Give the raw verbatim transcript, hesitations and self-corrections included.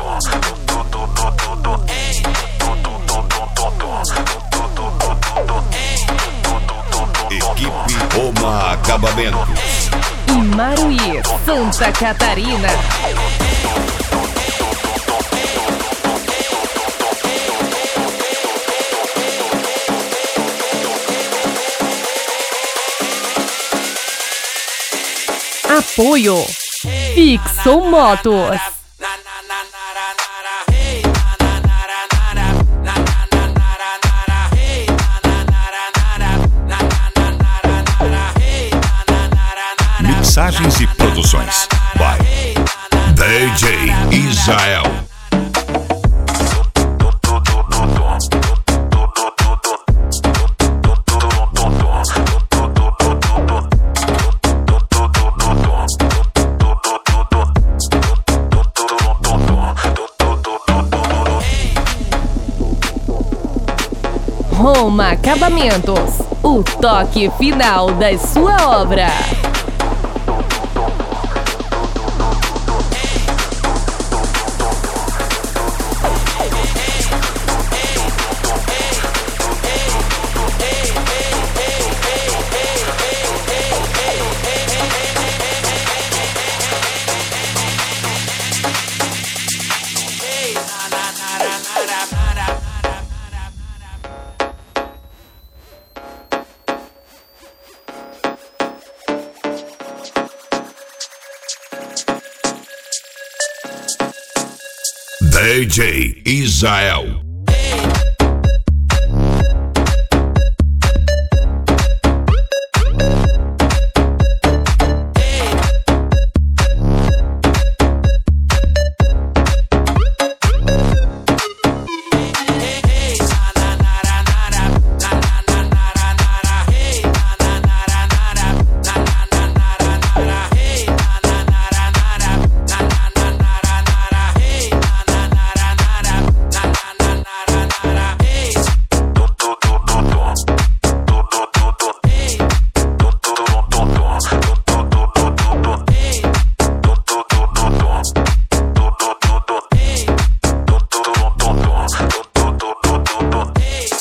Equipe Roma Acabamentos. Em Maruí, Santa Catarina. Apoio Fixon Motos. Mixagens e produções by D J Israel. Roma Acabamentos, o toque final da sua obra. D J Israel.